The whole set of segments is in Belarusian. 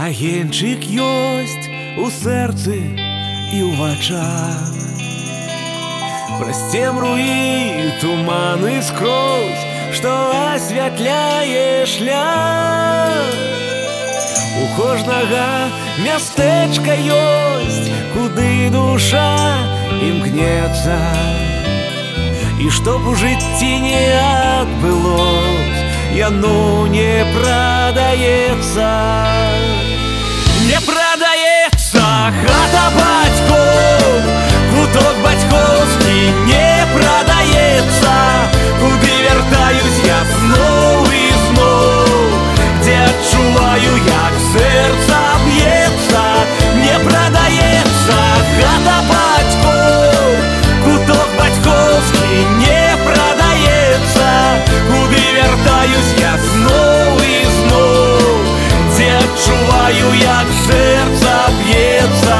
Агеньчык ёсць у сэрцы і ў вачах. Праз цемру і туманы скрозь, што асвятляе шлях. У кожнага мястэчка ёсць, куды душа імкнецца. І што б у жыцці не адбылось, яно не прадаецца. Не прадаецца хата бацькоў, куток бацькоўскі не прадаецца. Куды вяртаюсь я зноў і зноў, дзе адчуваю, як сэрца б'ецца. Не прадаецца хата бацькоў, куток бацькоўскі не прадаецца. Куды вяртаюсь я зноў і зноў, дзе адчуваю, як сэрца б'ецца.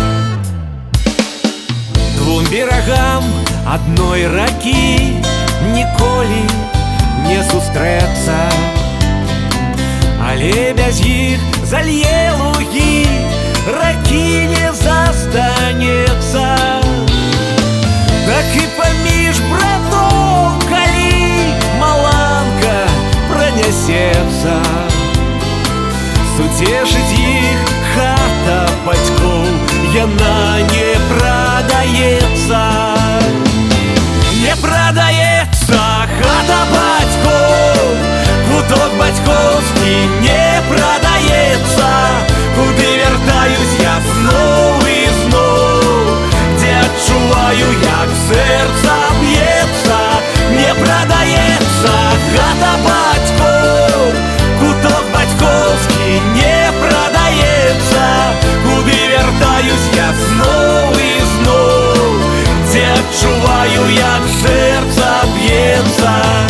Двум берагам адной ракі ніколі не сустрэцца, але без іх залье лугі, ракі не застанецца. Так і паміж братоў, калі маланка пранясецца, суцешыць іх хата бацькоў, яна не прадаецца. Не прадаецца хата бацькоў, куток бацькоўскі не прадаецца. Куды вяртаюсь я зноў і зноў, дзе адчуваю, як сэрца б'ецца. Не прадаецца хата бацькоў, куток бацькоўскі не прадаецца. Куды вяртаюсь я зноў і зноў, дзе адчуваю, як сэрца б'ецца.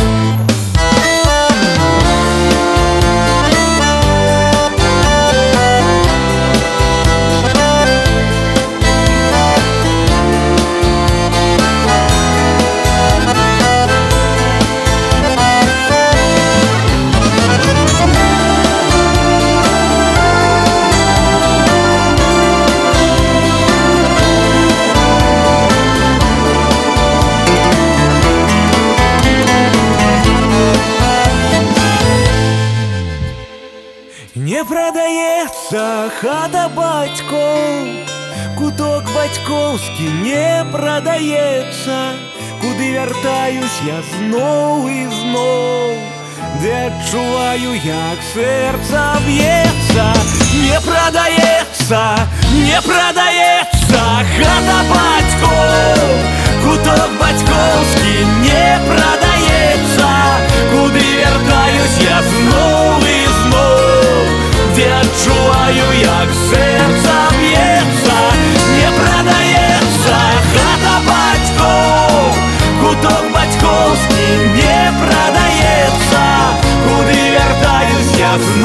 Не прадаецца хата бацькоў, куток бацькоўскі не прадаецца. Куды вяртаюсь я зноў і зноў, дзе адчуваю, як сэрца б'ецца. Не прадаецца, не прадаецца хата бацькоў, куток бацькоўскі не прадаецца. Куды вяртаюсь я зноў і зноў, дзе адчуваю, як сэрца б'ецца. Не прадаецца хата бацькоў, куток бацькоўскі не прадаецца. Куды вяртаюсь я зноў